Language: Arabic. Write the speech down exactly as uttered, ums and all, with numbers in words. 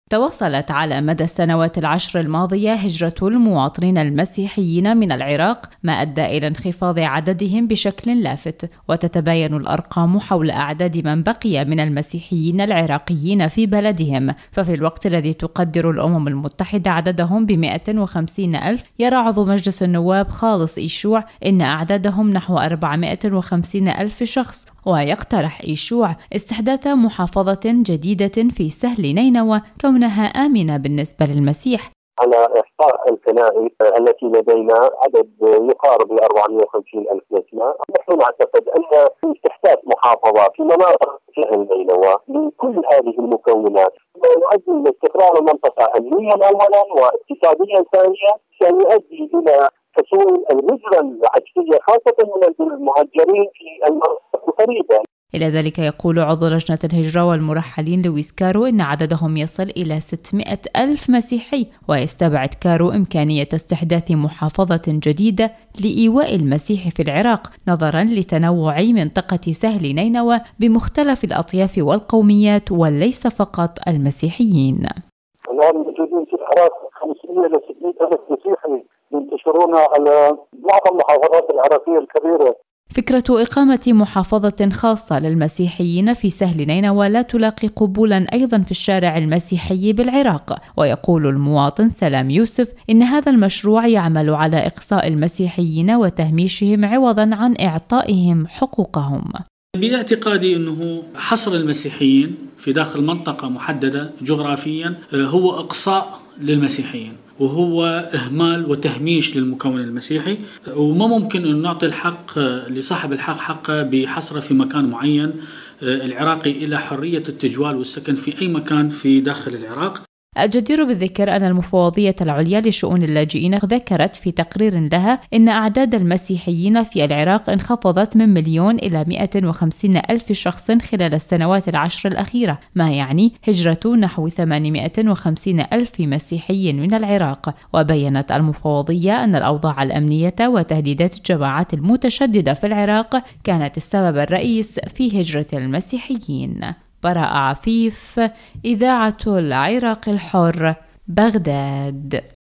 تواصلت على مدى السنوات العشر الماضية هجرة المواطنين المسيحيين من العراق، ما أدى إلى انخفاض عددهم بشكل لافت، وتتباين الأرقام حول أعداد من بقي من المسيحيين العراقيين في بلدهم. ففي الوقت الذي تقدر الأمم المتحدة عددهم ب مئة وخمسين ألف، يرى عضو مجلس النواب خالص إيشوع إن أعدادهم نحو أربعمئة وخمسين ألف شخص، ويقترح إيشوع استحداث محافظة جديدة في سهل نينوى كونها آمنة بالنسبة للمسيح. على إحصاء الكنائس التي لدينا عدد يقارب ل أربعمئة وخمسين ألف نسمة، نحن نعتقد أن استحداث محافظة في مناطق سهل نينوى لكل هذه المكونات يؤدي إلى استقرار المنطقة أمنيا أولا واقتصاديا ثانيا، سيؤدي إلى حصول الهجرة العكسية خاصة من المهاجرين في المناطق القريبة. إلى ذلك يقول عضو لجنة الهجرة والمرحلين لويس كارو إن عددهم يصل إلى ستمئة ألف مسيحي، ويستبعد كارو إمكانية استحداث محافظة جديدة لإيواء المسيح في العراق نظرا لتنوع منطقة سهل نينوى بمختلف الأطياف والقوميات وليس فقط المسيحيين. الآن موجودين في العراق خمسمئة إلى ستمئة ألف مسيحي ينتشرون على بعض المحافظات العراقية الكبيرة. فكرة إقامة محافظة خاصة للمسيحيين في سهل نينوى لا تلاقي قبولا أيضا في الشارع المسيحي بالعراق، ويقول المواطن سلام يوسف إن هذا المشروع يعمل على إقصاء المسيحيين وتهميشهم عوضا عن إعطائهم حقوقهم. باعتقادي أنه حصر المسيحيين في داخل منطقة محددة جغرافيا هو إقصاء للمسيحيين، وهو إهمال وتهميش للمكون المسيحي، وما ممكن أن نعطي الحق لصاحب الحق حقه بحصره في مكان معين. العراقي إلى حرية التجوال والسكن في أي مكان في داخل العراق. الجدير بالذكر أن المفوضية العليا لشؤون اللاجئين ذكرت في تقرير لها إن أعداد المسيحيين في العراق انخفضت من مليون إلى مئة وخمسين ألف شخص خلال السنوات العشر الأخيرة، ما يعني هجرة نحو ثمانمئة وخمسين ألف مسيحي من العراق. وبيّنت المفوضية أن الأوضاع الأمنية وتهديدات الجماعات المتشددة في العراق كانت السبب الرئيس في هجرة المسيحيين. براء عفيف، إذاعة العراق الحر، بغداد.